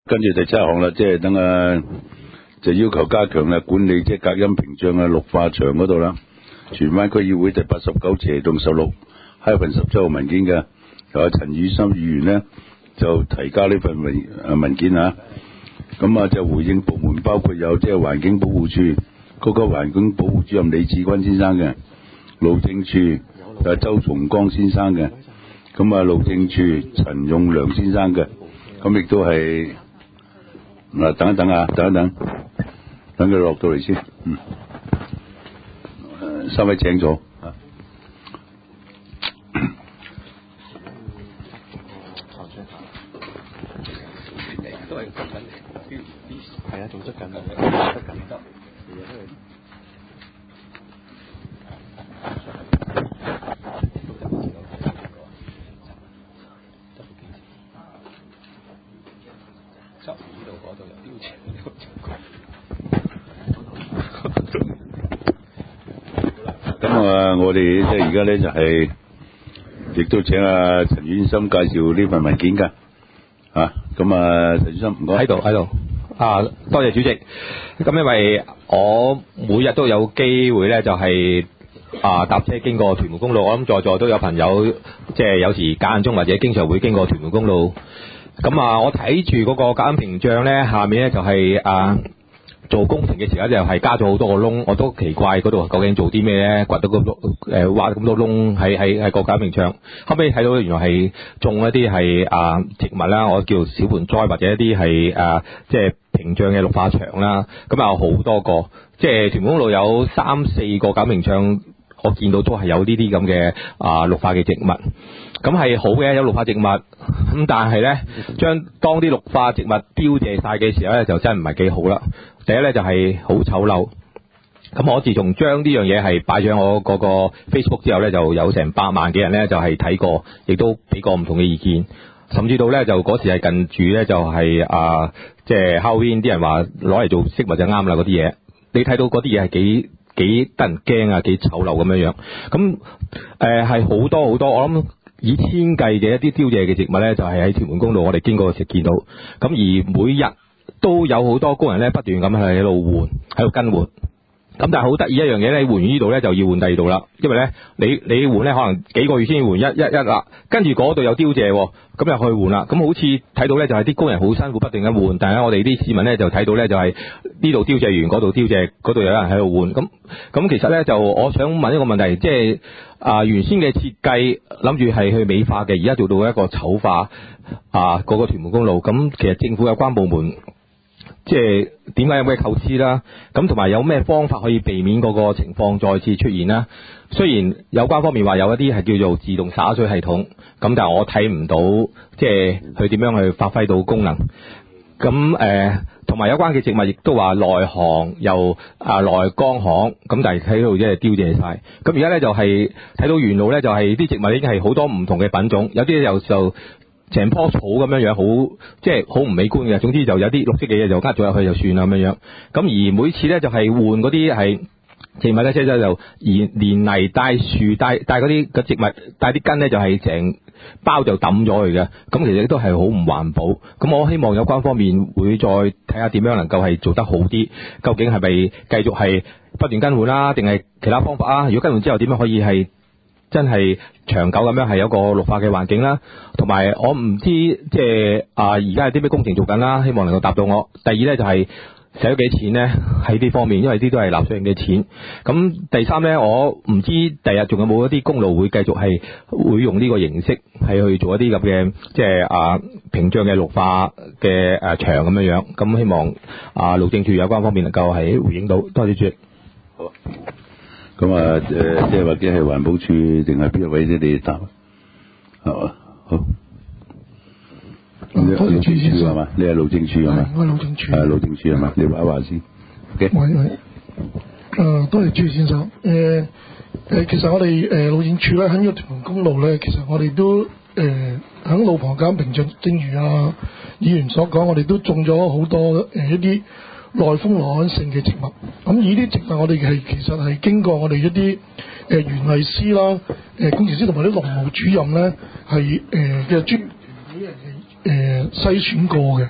跟住第7項啦，即係等就要求加強管理即係隔音屏障綠化牆嗰度啦。荃灣區議會第89/16 -17號文件嘅，由陳宇森議員呢就提交呢份文件啊。咁就回應部門包括有即係環境保護處高級環境保護主任李志軍先生嘅，路政署周松江先生嘅，咁路政署陳勇良先生嘅，咁亦都係等一等佢落到嚟先。三位請坐。 都係執緊，係啊，仲執緊。 咁我哋即係而家咧就係，亦都請陳遠心介紹呢份文件㗎。咁陳先生唔該。 喺度多謝主席。咁因為我每日都有機會咧，就係搭車經過屯門公路，我諗在座都有朋友，即係有時間中或者經常會經過屯門公路。咁我睇住嗰個隔音屏障咧，下面咧就係做工程嘅時候就係加咗好多個窿，我都奇怪嗰度究竟做啲咩咧？掘到挖咁多窿喺個隔音屏障。後尾睇到原來係種一啲係植物啦，我叫小盆栽或者一啲係即係屏障嘅綠化牆啦。咁有好多個，即係屯門公路有3-4個隔音屏障，我見到都係有呢啲咁嘅綠化嘅植物。咁係好嘅，有綠化植物。咁但係咧，當啲綠化植物凋謝晒嘅時候咧，就真係唔係幾好啦。第一咧就係好醜陋。咁我自從將呢樣嘢係擺上我嗰個 Facebook 之後咧，就有成8萬幾人咧就係睇過，亦都俾過唔同嘅意見。甚至到咧就嗰時係近住咧就係即係 Halloween 啲人話攞嚟做飾物就啱啦嗰啲嘢。你睇到嗰啲嘢係幾得人驚啊，幾醜陋咁樣樣。咁係好多，我諗以千計嘅一啲凋謝嘅植物咧，就係喺屯門公路我哋經過嘅時見到。咁而每日都有好多工人咧不斷咁喺度換，喺度更換。咁但係好得意一樣嘢咧，換完呢度咧就要換第二度啦，因為咧你換咧可能幾個月先換一啦，跟住嗰度有凋謝，咁又去換啦。咁好似睇到咧就係啲工人好辛苦不斷咁換，但係我哋啲市民咧就睇到咧就係呢度凋謝完嗰度凋謝，嗰度有人喺度換。咁其實咧就我想問一個問題，即係原先嘅設計諗住係去美化嘅，而家做到一個醜化嗰個屯門公路。咁其實政府有關部門即係點解有咩構思啦？咁同埋有咩方法可以避免嗰個情況再次出現啦？雖然有關方面話有一啲係叫做自動灑水系統，咁但係我睇唔到即係佢點樣去發揮到功能。咁同埋有關嘅植物亦都話內行又內乾行，咁但係睇到即係凋謝晒。咁而家咧就係睇到沿路咧就係啲植物已經係好多唔同嘅品種，有啲就成棵草咁樣樣，好即係好唔美觀嘅。總之就有啲綠色嘅嘢就呃咗入去就算啦咁樣樣。咁而每次咧就係換嗰啲係植物咧，即係就連泥帶樹帶嗰啲嘅植物帶啲根咧，就係成包就抌咗佢嘅。咁其實都係好唔環保。咁我希望有關方面會再睇下點樣能夠係做得好啲。究竟係咪繼續係不斷更換啦，定係其他方法啊？如果更換之後點樣可以係真係長久咁樣係有個綠化嘅環境啦，同埋我唔知即係而家有啲咩工程做緊啦，希望能夠答到我。第二咧就係使咗幾錢咧喺呢方面，因為啲都係納稅人嘅錢。咁第三咧，我唔知第日仲有冇一啲公路會繼續係會用呢個形式係去做一啲咁嘅即係屏障嘅綠化嘅牆咁樣樣。咁希望路政署有關方面能夠係回應到。多謝主席。 好。咁即係或者係環保署定係邊一位你哋答？係嘛？好。 多謝朱先生係嘛？你係路政署係嘛？ 我係路政署。 係路政署係嘛？你話先。 喂。多謝朱先生。其實我哋路政署咧喺呢個屯門公路咧，其實我哋都喺路旁隔音屏障，正如議員所講，我哋都種咗好多一啲耐風耐旱性嘅植物。咁呢啲植物我哋其實係經過我哋一啲園藝師啦、工程師同埋啲農務主任咧係嘅專業團隊係篩選過嘅。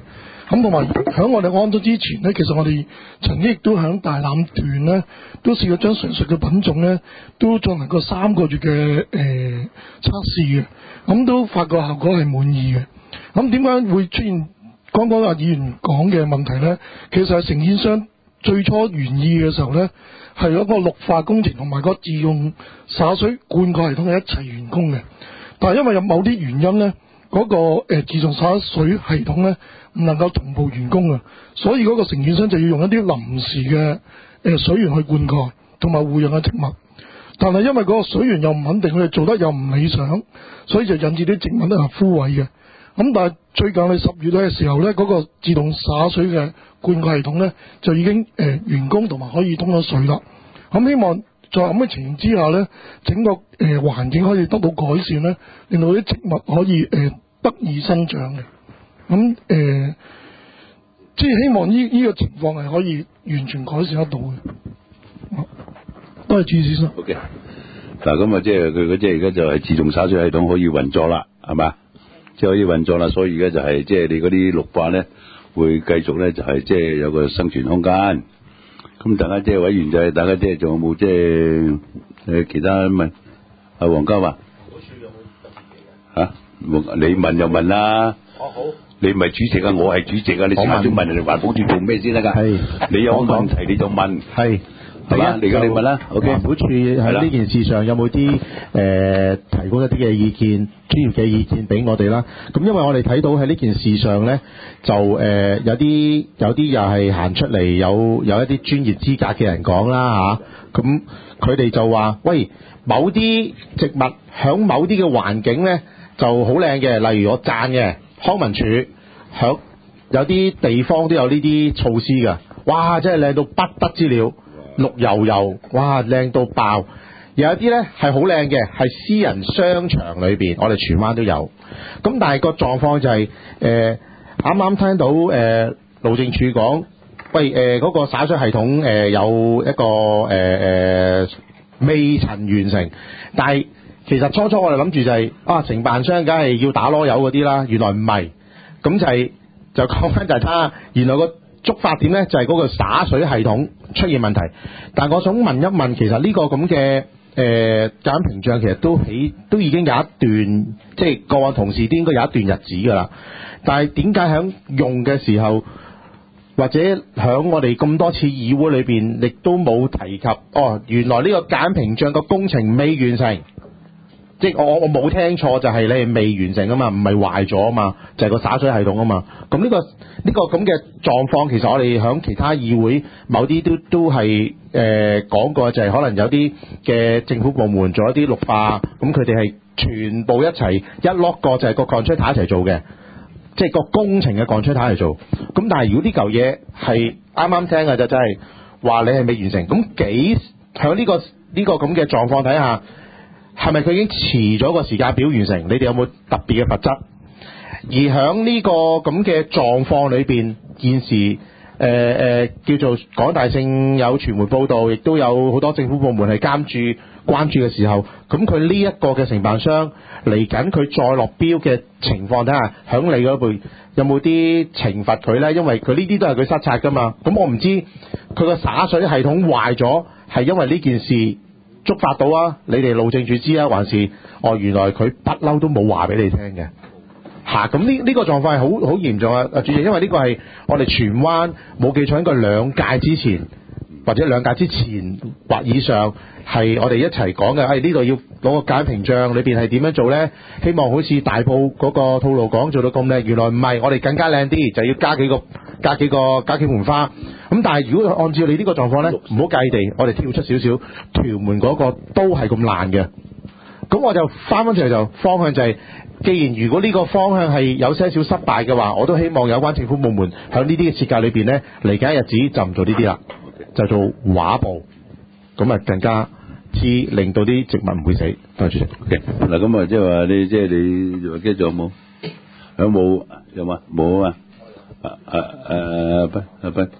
咁同埋喺我哋安裝之前咧，其實我哋曾經亦都喺大欖段咧，都試過將上述嘅品種咧，都進行過3個月嘅測試嘅，咁都發覺效果係滿意嘅。咁點解會出現剛剛阿議員講嘅問題咧？其實係承建商最初原意嘅時候咧，係嗰個綠化工程同埋個自動灑水灌溉系統係一齊完工嘅，但係因為有某啲原因咧，嗰個自動灑水系統咧唔能夠同步完工啊，所以嗰個承建商就要用一啲臨時嘅水源去灌溉同埋護養嘅植物，但係因為嗰個水源又唔穩定，佢哋做得又唔理想，所以就引致啲植物咧係枯萎嘅。咁但係最近10月嘅時候咧，嗰個自動灑水嘅灌溉系統咧就已經完工同埋可以通咗水啦。咁希望在咁嘅情形之下咧，整個環境可以得到改善咧，令到啲植物可以得以生長嘅。咁即係希望呢個情況係可以完全改善得到嘅。多謝朱先生。 OK。嗱咁啊，即係佢嗰隻而家就係自動灑水系統可以運作啦，係嘛？即係可以運作啦，所以而家就係即係你嗰啲綠化咧，會繼續咧就係即係有個生存空間。咁大家即係委員就係大家即係仲有冇即係其他問？阿黃家華，嚇你問就問啦。好。你唔係主席啊，我係主席啊，你先下先問人哋環保署做咩先得㗎？係。你有問題你就問。係。係嘛？而家你問啦。OK。環保署喺呢件事上有冇啲提供一啲嘅意見、專業嘅意見俾我哋啦？咁因為我哋睇到喺呢件事上咧，就有啲又係行出嚟有一啲專業資格嘅人講啦嚇。咁佢哋就話：喂，某啲植物響某啲嘅環境咧就好靚嘅，例如我讚嘅康文署響有啲地方都有呢啲措施㗎。哇！真係靚到不得之了。綠油油，哇，靚到爆！有一啲咧係好靚嘅，係私人商場裏邊，我哋荃灣都有。咁但係個狀況就係啱啱聽到路政署講，喂嗰個灑水系統有一個未曾完成，但係其實初我哋諗住就係承辦商梗係要打籮柚嗰啲啦，原來唔係，咁就講翻就係睇原來個觸發點咧就係嗰個灑水系統出現問題。但係我想問一問，其實呢個咁嘅隔音屏障其實都已經有一段，即係過往同事都應該有一段日子㗎啦。但係點解喺用嘅時候，或者喺我哋咁多次議會裏邊，亦都冇提及原來呢個隔音屏障個工程未完成？即係我冇聽錯，就係你係未完成啊嘛，唔係壞咗啊嘛，就係個灑水系統啊嘛。咁呢個咁嘅狀況，其實我哋響其他議會某啲都係講過，就係可能有啲嘅政府部門做一啲綠化，咁佢哋係全部一齊一 lock 過，就係個 contractor 一齊做嘅，即係個工程嘅 contractor 嚟做。咁但係如果呢嚿嘢係啱啱聽嘅就真係話你係未完成，咁響呢個咁嘅狀況底下，係咪佢已經遲咗個時間表完成？你哋有冇特別嘅罰則？而響呢個咁嘅狀況裏邊，現時叫做港大性有傳媒報道，亦都有好多政府部門係關注嘅時候，咁佢呢一個嘅承辦商嚟緊，佢再落標嘅情況底下，響你嗰邊有冇啲懲罰佢呢？因為佢呢啲都係佢失策噶嘛。咁我唔知佢個灑水系統壞咗，係因為呢件事觸發到啊？你哋路政署知啊，還是原來佢不嬲都冇話俾你聽嘅？咁呢個狀況係好嚴重啊！主席，因為呢個係我哋荃灣冇記錯，應該兩屆之前或者兩屆之前或以上係我哋一齊講嘅。呢度要攞個隔音屏障，裏邊係點樣做呢？希望好似大埔嗰個吐露港做到咁靚，原來唔係，我哋更加靚啲，就要加幾盆花。咁但係如果按照你呢個狀況呢，唔好計地，我哋跳出少少，屯門嗰個都係咁爛嘅。咁我就翻返出嚟就方向就係，既然如果呢個方向係有些少失敗嘅話，我都希望有關政府部門喺呢啲嘅設計裏邊呢，嚟緊日子就唔做呢啲啦，就做畫布，咁啊更加之令到啲植物唔會死。多謝主席。嗱咁啊，即係話你話跟住有冇？有冇？有嘛？冇啊嘛？阿斌。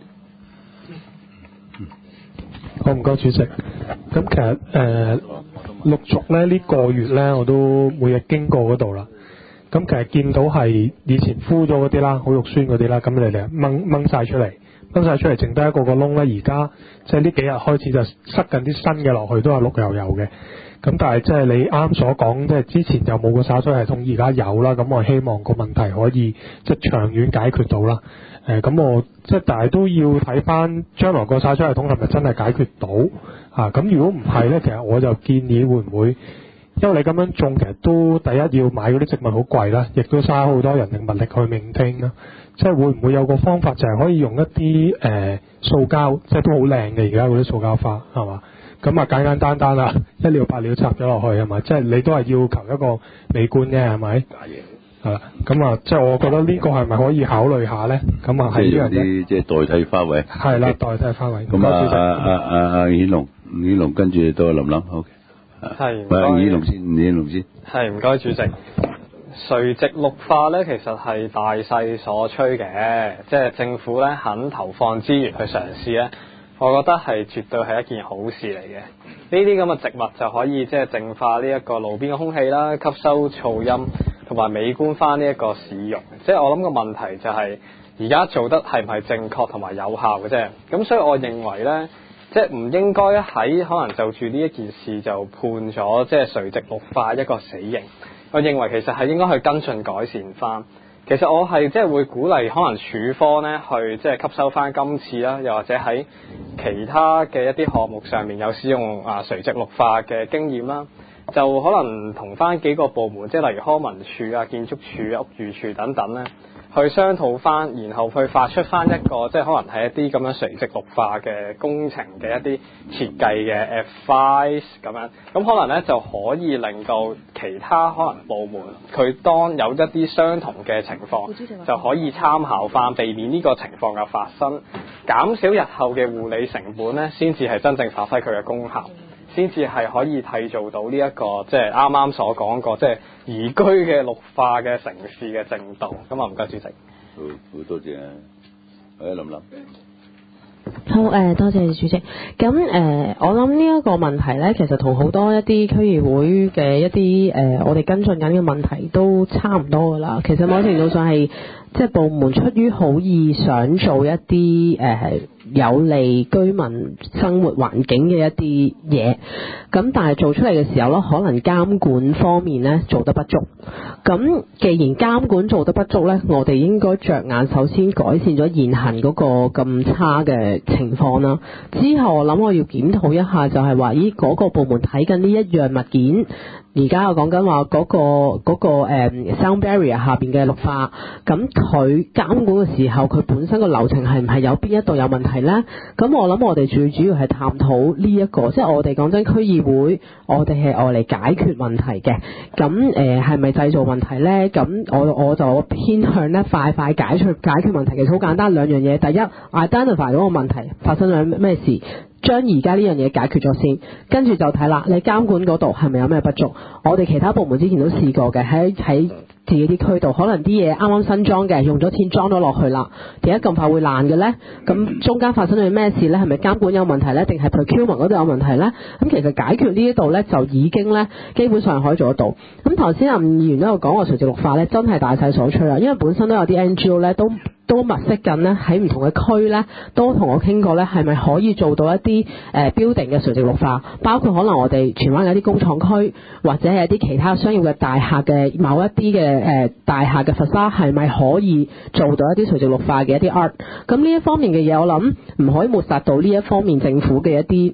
好，唔該主席。咁其實陸續咧呢個月咧，我都每日經過嗰度啦。 咁其實見到係以前敷咗嗰啲啦，好肉酸嗰啲啦，咁你哋掹晒出嚟，剩低一個窿咧。而家即係呢幾日開始就塞緊啲新嘅落去，都係綠油油嘅。咁但係即係你啱所講，即係之前就冇個灑水系統，而家有啦。咁我希望個問題可以即係長遠解決到啦。咁我即係但係都要睇翻將來個灑水系統係咪真係解決到啊？咁如果唔係咧，其實我就建議會唔會，因為你咁樣種其實都第一要買嗰啲植物好貴啦，亦都嘥好多人力物力去maintain啦。即係會唔會有個方法就係可以用一啲塑膠，即係都好靚嘅而家嗰啲塑膠花係嘛？咁啊簡簡單啦，一了百了插咗落去係咪？即係你都係要求一個美觀啫係咪？係啦，咁啊，即係我覺得呢個係咪可以考慮下咧？咁啊，係呢樣嘢， 即係代替花卉。 係啦，代替花卉。 咁顯龍跟住到林林，好嘅。 係。 顯龍先。 係，唔該主席。垂直綠化咧，其實係大勢所趨嘅，即係政府咧肯投放資源去嘗試咧。我覺得係絕對係一件好事嚟嘅。呢啲咁嘅植物就可以即係淨化呢一個路邊嘅空氣啦，吸收噪音，同埋美觀翻呢一個市容。即係我諗個問題就係而家做得係唔係正確同埋有效嘅啫。咁所以我認為呢，即係唔應該喺可能就住呢一件事就判咗即係垂直綠化一個死刑。我認為其實係應該去跟進改善翻。其實我係即係會鼓勵可能署方咧去即係吸收翻今次啦，又或者喺其他嘅一啲項目上面有使用垂直綠化嘅經驗啦，就可能同翻幾個部門，即係例如康文署啊、建築署、屋宇署等等咧，去商討翻，然後去發出翻一個即係可能係一啲咁樣垂直綠化嘅工程嘅一啲設計嘅 advice 咁樣，咁可能咧就可以令到其他可能部門佢當有一啲相同嘅情況，就可以參考翻，避免呢個情況嘅發生，減少日後嘅護理成本咧，先至係真正發揮佢嘅功效。先至係可以締造到呢一個即係啱啱所講過即係宜居嘅綠化嘅城市嘅正道。咁啊，唔該主席。 好多謝啊，林林。 好多謝主席。咁我諗呢一個問題咧，其實同好多一啲區議會嘅一啲我哋跟進緊嘅問題都差唔多噶啦。其實某程度上係即係部門出於好意想做一啲有利居民生活環境嘅一啲嘢，咁但係做出嚟嘅時候咧，可能監管方面咧做得不足。咁既然監管做得不足咧，我哋應該着眼首先改善咗現行嗰個咁差嘅情況啦。之後我諗我要檢討一下，就係話咦嗰個部門睇緊呢一樣物件。而家我講緊話嗰個sound barrier 下邊嘅綠化，咁佢監管嘅時候，佢本身個流程係唔係有邊一度有問題呢？咁我諗我哋最主要係探討呢一個，即係我哋講真區議會，我哋係愛嚟解決問題嘅。咁係咪製造問題呢？咁我就偏向咧快解決問題。其實好簡單兩樣嘢，第一 identify 嗰個問題發生咗咩事。將而家呢樣嘢解決咗先，跟住就睇啦，你監管嗰度係咪有咩不足？我哋其他部門之前都試過嘅，喺自己啲區度，可能啲嘢啱啱新裝嘅，用咗錢裝咗落去啦，點解咁快會爛嘅呢？咁中間發生咗咩事呢？係咪監管有問題呢？定係 procurement 嗰度有問題呢？咁其實解決呢一度呢，就已經呢基本上可以做得到。咁頭先吳議員都有講過垂直綠化呢，真係大勢所趨啦，因為本身都有啲 NGO 呢都物色緊呢，喺唔同嘅區呢，都同我傾過呢，係咪可以做到一啲building 嘅垂直綠化，包括可能我哋荃灣有啲工廠區，或者係一啲其他商業嘅大廈嘅某一啲嘅大廈嘅 facade 係咪可以做到一啲垂直綠化嘅一啲 art？ 咁呢一方面嘅嘢，我諗唔可以抹殺到呢一方面政府嘅一啲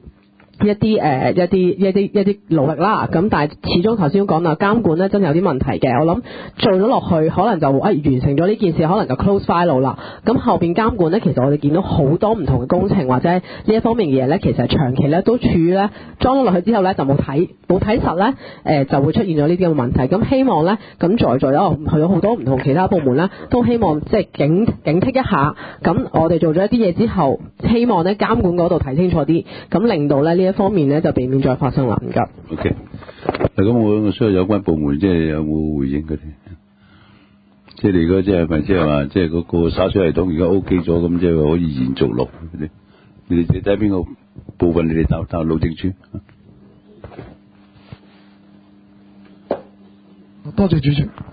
努力啦，咁但係始終頭先都講啦，監管咧真係有啲問題嘅。我諗做咗落去，可能就完成咗呢件事，可能就 close file 啦。咁後邊監管咧，其實我哋見到好多唔同嘅工程或者呢一方面嘅嘢咧，其實長期咧都處於咧裝咗落去之後咧就冇睇實咧，就會出現咗呢啲咁嘅問題。咁希望咧，咁在座有好多唔同其他部門啦，都希望即係警惕一下。咁我哋做咗一啲嘢之後，希望咧監管嗰度睇清楚啲，咁令到咧呢一方面咧就避免再發生啦。唔該。 OK， 咁我需要有關部門即係有冇回應嗰啲？即係你而家即係咪即係話即係嗰個灑水系統而家 OK 咗，咁即係可以延續落嗰啲？你哋睇邊個部分？你哋答路政署。 多謝主席。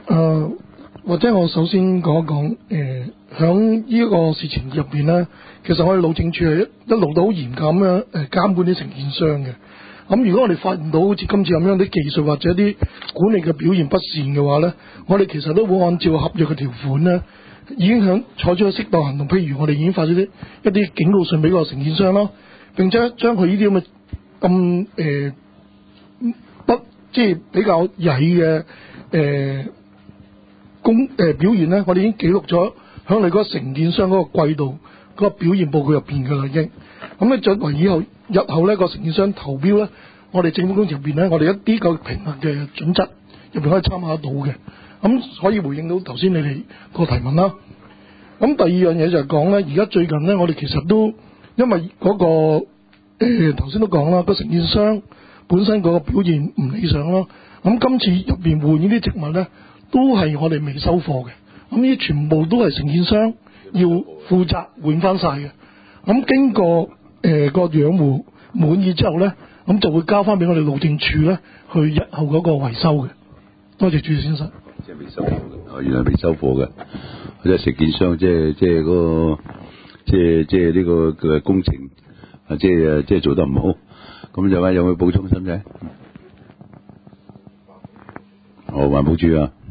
或者我首先講一講響呢個事情入邊咧，其實我哋路政署係一路都好嚴格咁樣監管啲承建商嘅。咁如果我哋發現到好似今次咁樣啲技術或者啲管理嘅表現不善嘅話咧，我哋其實都會按照合約嘅條款咧，已經響採取咗適當行動。譬如我哋已經發咗一啲警告信俾個承建商咯，並且將佢呢啲咁嘅咁不即係比較曳嘅表現咧，我哋已經記錄咗響你嗰個承建商嗰個季度嗰個表現報告入邊㗎啦，已經。咁咧作為日後咧個承建商投標咧，我哋政府工程入邊咧，我哋一啲個評核嘅準則入邊可以參考得到嘅。咁可以回應到頭先你哋個提問啦。咁第二樣嘢就係講咧，而家最近咧，我哋其實都因為嗰個頭先都講啦，個承建商本身嗰個表現唔理想咯。咁今次入邊換呢啲植物咧，都係我哋未收貨嘅。咁呢啲全部都係承建商要負責換翻晒嘅。咁經過個養護滿意之後咧，咁就會交翻俾我哋路政署咧去日後嗰個維修嘅。多謝朱先生。 即係未收貨嘅，原來未收貨嘅，即係承建商即係嗰個即係呢個嘅工程即係做得唔好。咁就話有冇補充使唔使？環保署啊。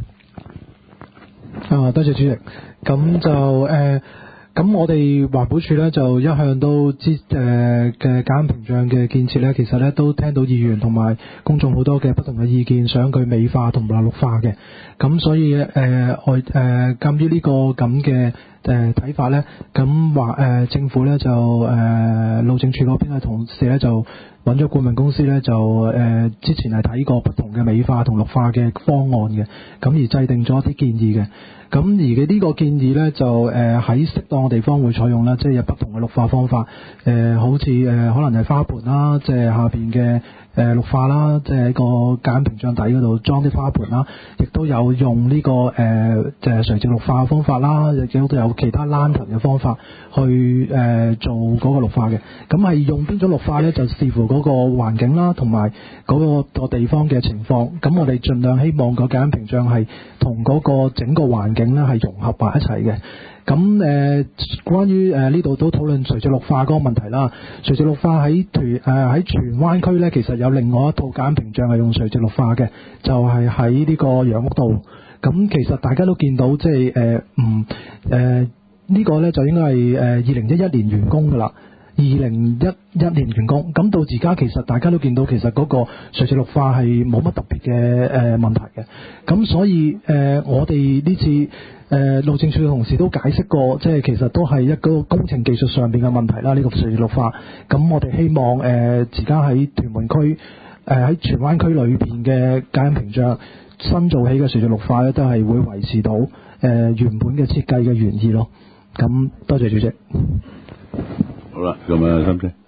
多謝主席。咁就咁我哋環保署咧就一向都嘅隔音屏障嘅建設咧，其實咧都聽到議員同埋公眾好多嘅不同嘅意見，想佢美化同埋綠化嘅。咁所以鑑於呢個咁嘅睇法咧，咁政府咧就路政署嗰邊嘅同事咧就揾咗顧問公司咧，就之前係睇過不同嘅美化同綠化嘅方案嘅，咁而制定咗一啲建議嘅。咁而嘅呢個建議咧，就喺適當嘅地方會採用啦，即係有不同嘅綠化方法，好似可能係花盆啦，即係下邊嘅綠化啦，即係喺個隔音屏障底嗰度裝啲花盆啦，亦都有用呢個垂直綠化嘅方法啦，亦都有其他欄盆嘅方法去做嗰個綠化嘅。咁係用邊種綠化咧，就視乎嗰個環境啦，同埋嗰個地方嘅情況。咁我哋盡量希望個隔音屏障係同嗰個整個環境咧係融合埋一齊嘅。咁關於呢度都討論垂直綠化嗰個問題啦。垂直綠化喺荃灣區咧，其實有另外一套隔音屏障係用垂直綠化嘅，就係喺呢個楊屋道。咁其實大家都見到，即係呢個咧就應該係2011年完工㗎啦。2011年完工，咁到而家其實大家都見到，其實嗰個垂直綠化係冇乜特別嘅問題嘅。咁所以我哋呢次路政署嘅同事都解釋過，即係其實都係一個工程技術上邊嘅問題啦。呢個垂直綠化，咁我哋希望而家喺屯門區喺荃灣區裏邊嘅隔音屏障新做起嘅垂直綠化咧，都係會維持到原本嘅設計嘅原意咯。咁多謝主席。 好啦，咁啊，心姐。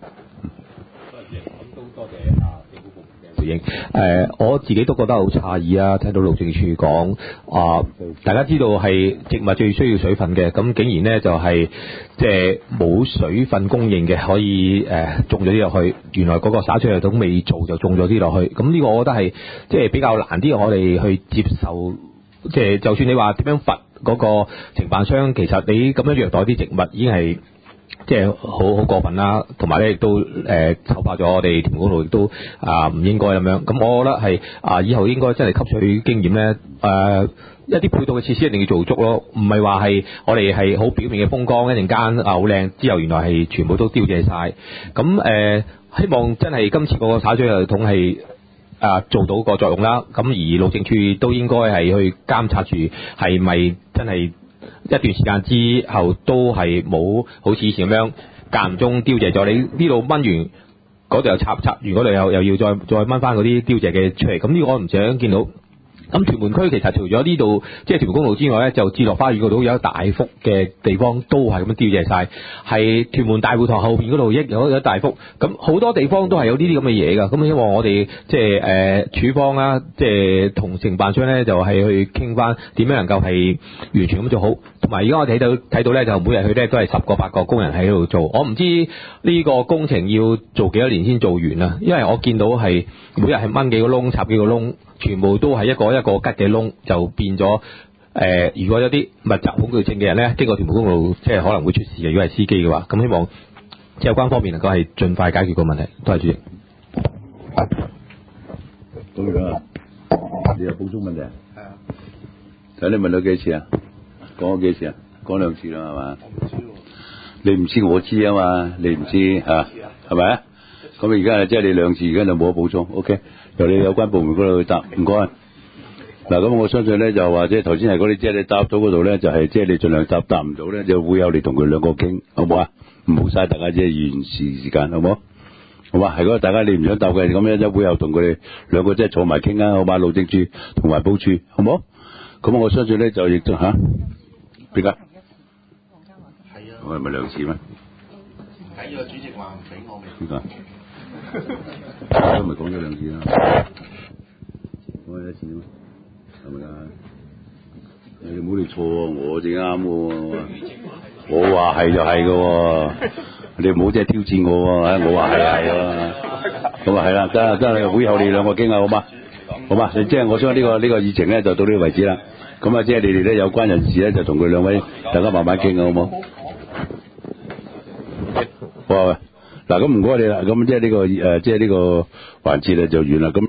多謝政府部門嘅回應。我自己都覺得好詫異啊！聽到路政署講大家知道係植物最需要水分嘅，咁竟然呢就係即係冇水分供應嘅，可以種咗啲落去。原來嗰個灑水系統未做就種咗啲落去，咁呢個我覺得係即係比較難啲，我哋去接受。即係就算你話點樣罰嗰個承辦商，其實你咁樣虐待啲植物已經係。即係好過分啦，同埋咧亦都醜化咗我哋屯門公路，亦都唔應該咁樣。咁我覺得係以後應該真係吸取經驗咧，一啲配套嘅設施一定要做足咯，唔係話係我哋係好表面嘅風光，一陣間好靚之後，原來係全部都凋謝晒。咁希望真係今次個灑水系統係做到個作用啦。咁而路政署都應該係去監察住係咪真係。一段時間之後都係冇好似以前咁樣間唔中凋謝咗，你呢度掹完嗰度又插完嗰度又要再掹翻嗰啲凋謝嘅出嚟，咁呢個我唔想見到。咁屯門區其實除咗呢度即係屯門公路之外咧，就置樂花園嗰度有一大幅嘅地方都係咁樣凋謝晒，係屯門大會堂後邊嗰度有一大幅，咁好多地方都係有呢啲咁嘅嘢㗎。咁希望我哋即係署方啦，即係同承辦商咧就係去傾翻點樣能夠係完全咁做好。同埋而家我哋睇到咧，就每日去咧都係10個8個工人喺度做。我唔知呢個工程要做幾多年先做完啊，因為我見到係每日係掹幾個窿插幾個窿，全部都係一個一個吉嘅窿，就變咗如果有啲密集恐懼症嘅人咧，經過屯門公路即係可能會出事嘅。如果係司機嘅話，咁希望即係有關方面能夠係盡快解決個問題。多謝主席。 咁樣啊？你有補充問題啊？係啊。睇你問咗幾次啊？講咗幾次啊？講2次啦，係嘛？我唔知喎。你唔知我知啊嘛？你唔知嚇，係咪啊？咁而家即係你2次，而家就冇得補充。OK， 由你有關部門嗰度去答，唔該。嗱，咁我相信咧就話即係頭先係嗰啲，即係你答到嗰度咧，就係即係你盡量答唔到咧，就會有你同佢兩個傾，好唔好啊？唔好嘥大家即係議員時間，好唔好？好嘛，係嗰個大家你唔想答嘅，咁樣一會後同佢哋兩個即係坐埋傾啊，好嘛？路政處同環保處，好唔好？咁我相信咧就亦都嚇邊個？係啊，我係咪2次咩？唔緊要，主席話唔俾我咪。邊個？都咪講咗2次啦，講咗1次咯，係咪啊？你唔好你錯喎，我正啱喎，我話係就係嘅喎。你唔好即係挑戰我喎，我話係啊，咁啊係啦，得會後你兩個傾下好嘛？好嘛，即係我想呢個議程咧就到呢個為止啦。咁啊，即係你哋咧有關人士咧就同佢兩位大家慢慢傾啊，好冇？好啊，嗱咁唔該你啦，咁即係呢個環節咧就完啦，咁。